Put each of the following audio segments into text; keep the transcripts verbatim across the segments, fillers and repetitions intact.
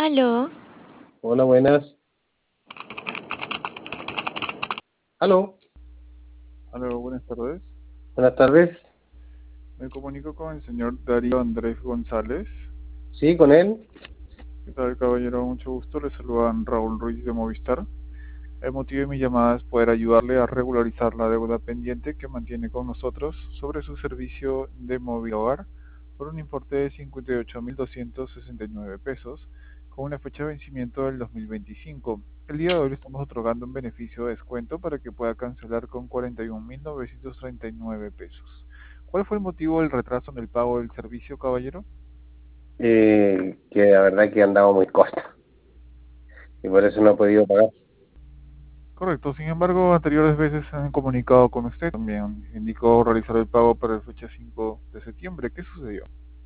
Aló, Hola, buenas. Aló, Aló, buenas tardes. buenas tardes. Me comunico con el señor Darío Andrés González. Sí, con él. ¿Qué tal, caballero? Mucho gusto. Le saludan Raúl Ruiz de Movistar. El motivo de mi llamada es poder ayudarle a regularizar la deuda pendiente que mantiene con nosotros sobre su servicio de móvil hogar por un importe de cincuenta y ocho mil doscientos sesenta y nueve pesos con una fecha de vencimiento del dos mil veinticinco. El día de hoy le estamos otorgando un beneficio de descuento para que pueda cancelar con cuarenta y un mil novecientos treinta y nueve pesos. ¿Cuál fue el motivo del retraso en el pago del servicio, caballero? Eh, que la verdad que he andado muy corta y por eso no he podido pagar. Correcto, sin embargo, anteriores veces se han comunicado con usted. También indicó realizar el pago para la fecha cinco de septiembre. ¿Qué sucedió?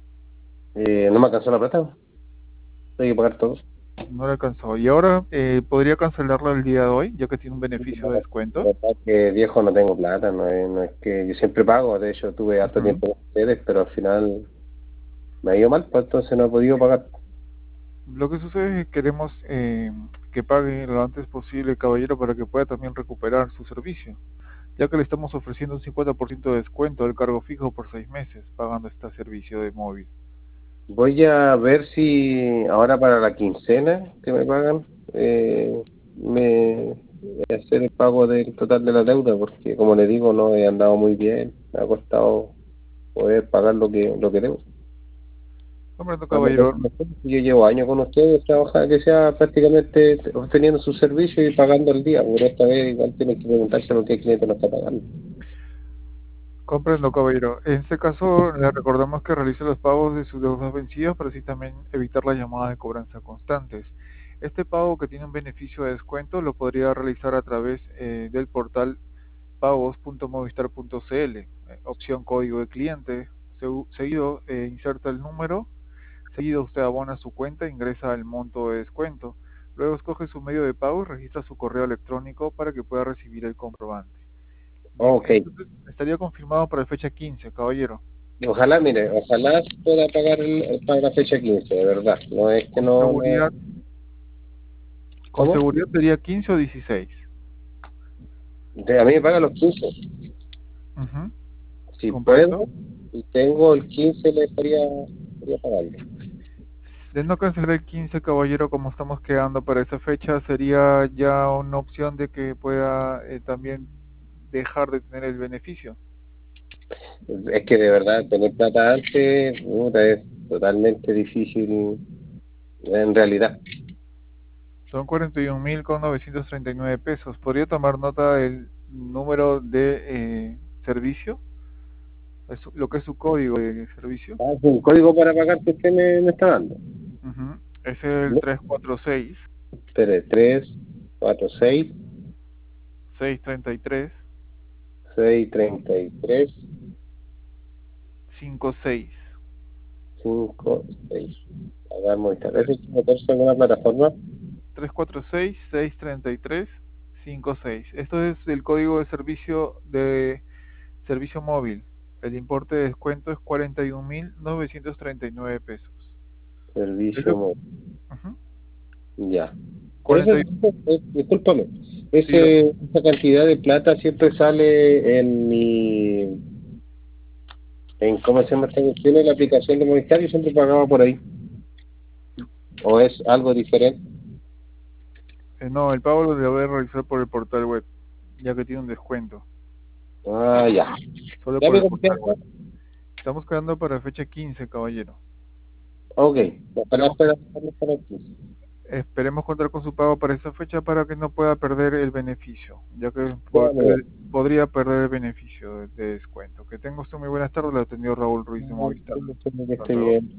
Eh, no me alcanzó la plata. Tengo que pagar todo. No le alcanzó. ¿Y ahora eh, podría cancelarlo el día de hoy, ya que tiene un La beneficio de descuento? verdad que viejo no tengo plata, no es, no es que yo siempre pago. De hecho, tuve harto Ujú. tiempo con ustedes, pero al final me ha ido mal, pues entonces no he podido pagar. Lo que sucede es que queremos eh, que pague lo antes posible, caballero, para que pueda también recuperar su servicio, ya que le estamos ofreciendo un cincuenta por ciento de descuento del cargo fijo por seis meses, pagando este servicio de móvil. Voy a ver si ahora para la quincena que me pagan, eh, me voy a hacer el pago del total de la deuda, porque como le digo, no he andado muy bien, me ha costado poder pagar lo que lo que debo. Comprendo, Vamos a ver caballero. cómo hacemos. Yo llevo años con ustedes, trabajar que sea prácticamente obteniendo su servicio y pagando al día, pero esta vez igual tienen que preguntarse por qué el cliente no está pagando. Comprendo, caballero. En este caso, le recordamos que realice los pagos de sus deudas vencidas para así también evitar las llamadas de cobranza constantes. Este pago que tiene un beneficio de descuento lo podría realizar a través eh, del portal pagos punto movistar punto cl, eh, opción código de cliente, segu- seguido eh, inserta el número, seguido usted abona su cuenta, ingresa el monto de descuento, luego escoge su medio de pago y registra su correo electrónico para que pueda recibir el comprobante. Bien, Ok, entonces estaría confirmado para la fecha quince, caballero. ojalá, mire, ojalá pueda pagar el, para la fecha quince, de verdad, no es que Con no, no, seguridad, con ¿cómo? seguridad sería quince o dieciséis. De- a mí me pagan los quince. Ujú. Si puedo, Comprendo. y tengo el quince, le estaría, estaría pagando. De no cancelar el quince, caballero, como estamos quedando para esa fecha, sería ya una opción de que pueda eh, también dejar de tener el beneficio. Es que de verdad, tener plata antes, puta, es totalmente difícil en realidad. Son cuarenta y un mil con novecientos treinta y nueve pesos. ¿Podría tomar nota del número de eh, servicio? Es su- lo que es su código de servicio. Ah, es un código para pagar que usted me, me está dando. Ujú. Es el ¿No? tres cuatro seis, Espere, tres, cuatro, seis, seis treinta y tres, seis, treinta y tres, cinco seis. cinco, seis. Pagar Movistar. ¿Es el meterse en una plataforma? tres cuatro seis, seis tres tres, cinco seis. Esto es el código de servicio de servicio móvil. El importe de descuento es cuarenta y un mil novecientos treinta y nueve pesos. Es Servicio lo- móvil. Ujú. Ya. Eso, cuarenta y- eso, eh, discúlpame. sí, dígame. Ese, esa cantidad de plata siempre sale en mi, en cómo se llama esta cuestión, en la aplicación de Movistar, y siempre pagaba por ahí. ¿O es algo diferente? Eh, no, el pago lo debe realizar por el portal web, ya que tiene un descuento. Ah, ya. Solo ¿Ya por me el portal confianza? web. Estamos quedando para fecha quince, caballero. Ok. Ojalá Esperemos, pueda pagarlo para aquí. esperemos contar con su pago para esa fecha para que no pueda perder el beneficio, ya que Ya, po- mira. per- podría perder el beneficio de, de descuento. Que tenga usted muy buenas tardes, le atendió Raúl Ruiz de Ya, Movistar. que esté Hasta luego. bien.